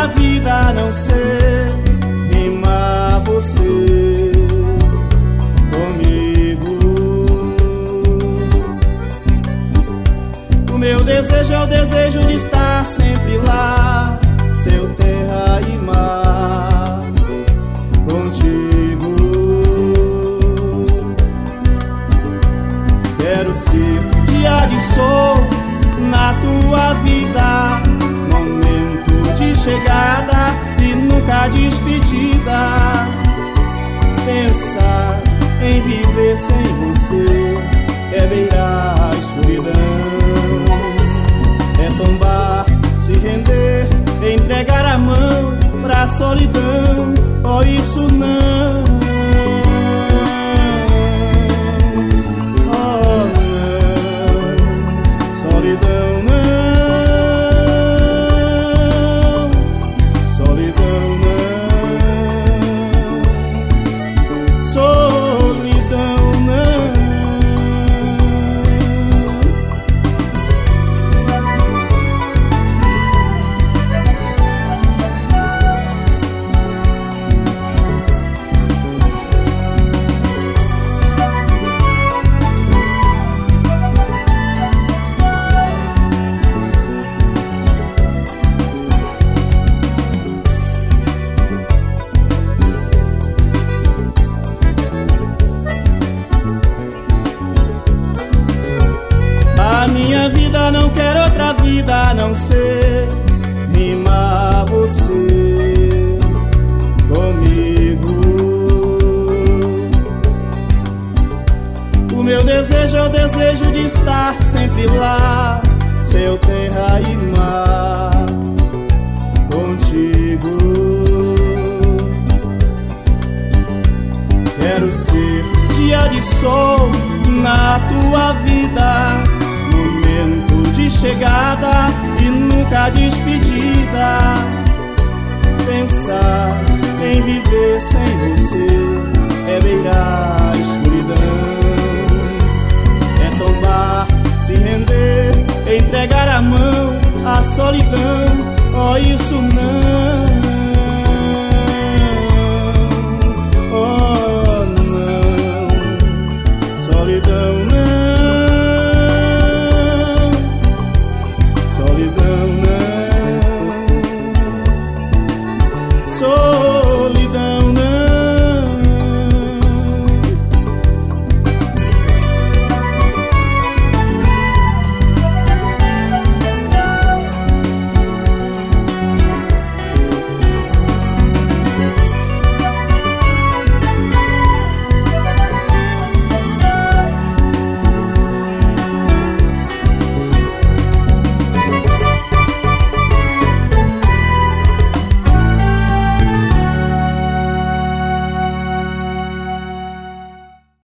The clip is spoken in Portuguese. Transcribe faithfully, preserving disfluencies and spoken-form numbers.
outra vida a não ser rimar você comigo. O meu desejo é o desejo de estar sempre lá, seu terra e mar, contigo. Quero ser dia de sol na tua vida, momento de chegada e nunca despedida. Pensar em viver sem você é beirar a escuridão, é tombar, se render, entregar a mão pra solidão. Oh, isso não, oh não, solidão não, solidão não, solidão não. A minha vida não quer outra vida a não ser rimar você comigo. O meu desejo é o desejo de estar sempre lá, seu terra e mar, contigo. Quero ser dia de sol na tua vida, momento de chegada e nunca despedida. Pensar em viver sem você é beirar a escuridão, é tombar, se render, entregar a mão à solidão. Oh, isso não,